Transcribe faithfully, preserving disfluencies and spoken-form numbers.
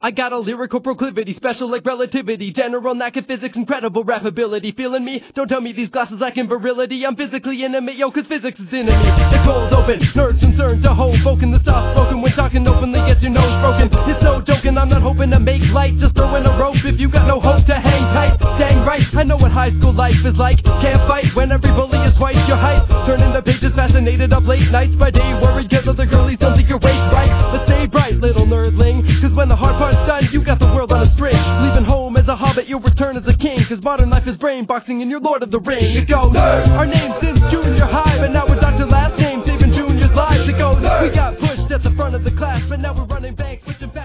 I got a lyrical proclivity, special like relativity, general knack of physics, incredible rap ability. Feeling me? Don't tell me these glasses lack in virility. I'm physically intimate, yo, cause physics is enemy. The cold open, nerds concerned to Hoboken. The soft spoken when talking openly gets your nose broken. It's no joking, I'm not hoping to make light, just throwing a rope if you got no hope to hang tight. Dang right, I know what high school life is like. Can't fight when every bully is twice your height. Turning the pages fascinated up late nights by day, worried cause other girlies don't think your waist right. But stay bright, little nerdling, cause when the hard part's done, you got the world on a string. Leaving home as a hobbit, you'll return as a king, cause modern life is brain boxing and you're Lord of the Ring. It goes, our name since junior high, but now we're Doctor Last Name, saving juniors' lives. It goes, we got pushed at the front of the class, but now we're running banks, switching back.